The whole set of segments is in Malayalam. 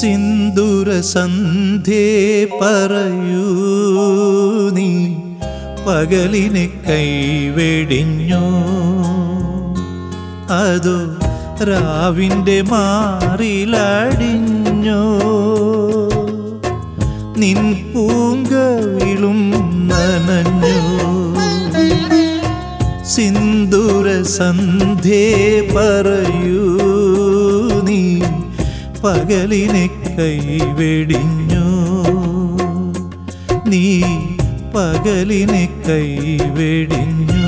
സിന്ദൂര സന്ധ്യേ പറയൂ നീ പകലിനെ കൈവെടിഞ്ഞോ അതോ രാവിൻ്റെ മാറിലടിഞ്ഞോ നിൻ പൂങ്കവിളും നനഞ്ഞോ സിന്ദൂര സന്ധ്യേ പറയൂ നീ പകലിനെ കൈവെടിഞ്ഞോ നീ പകലിനെ കൈവെടിഞ്ഞോ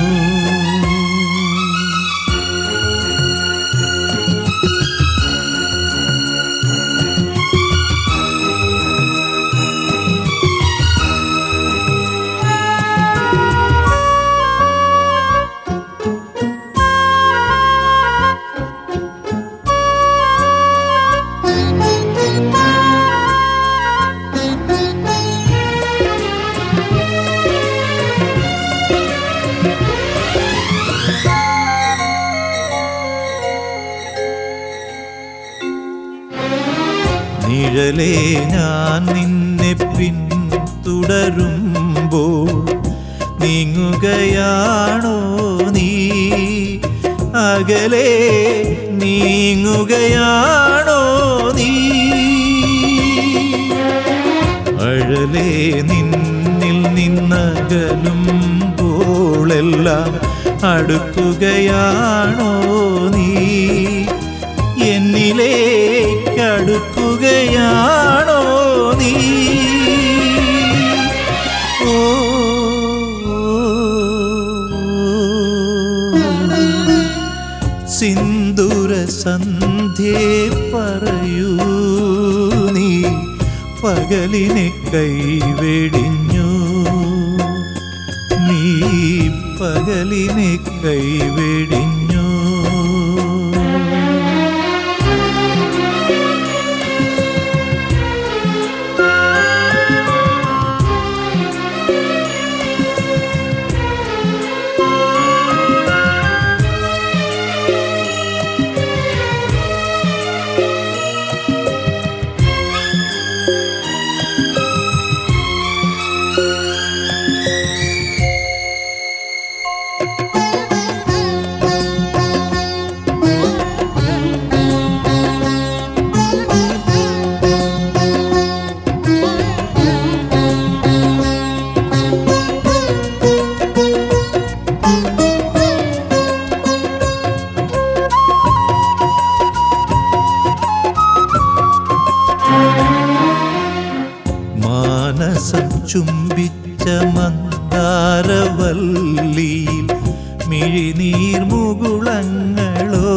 നിഴലേ ഞാൻ നിന്നെ പിന്തുടരുമ്പോൾ നീങ്ങുകയാണോ നീ അകലെ നീങ്ങുകയാണോ നീ അഴലേ നിന്നിൽ നിന്നകലുമ്പോളെല്ലാം അടുക്കുകയാണോ നീ എന്നിലേക്കടുക്കുകയാണോ നീ ഓ സിന്ദൂര സന്ധ്യേ പറയൂ നീ പകലിനെ കൈവെടിഞ്ഞോ നീ പകലിനെ കൈവെടിഞ്ഞോ മാനസം ചുംബിച്ച മന്ദാരവല്ലിയിൽ മിഴിനീർമുകുളങ്ങളോ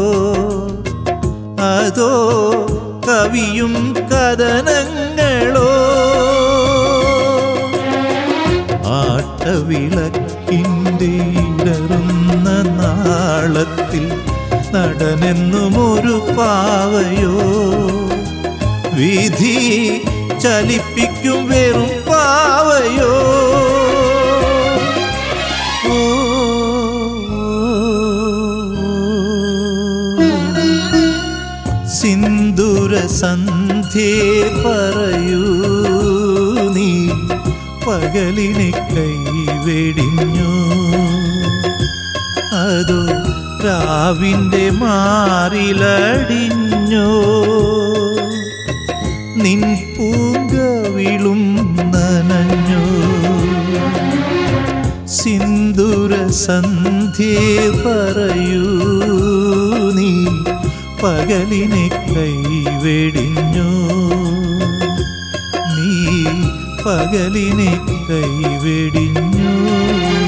അതോ കവിയും കഥനങ്ങളോ ആട്ടവിളക്കിൻ്റെ ഇടറുന്ന നാളത്തിൽ നടനെന്നുമൊരു പാവയോ വിധി ചലിപ്പിക്കും വെറും പാവയോ സിന്ദൂര സന്ധ്യേ പറയൂ നീ പകലിനെ കൈവെടിഞ്ഞോ അതോ രാവിൻ്റെ മാറിലടിഞ്ഞോ നിൻ പൂങ്കവിളും നനഞ്ഞോ സിന്ദൂര സന്ധ്യേ പറയൂ നീ പകലിനെ കൈവെടിഞ്ഞോ നീ പകലിനെ കൈവെടിഞ്ഞോ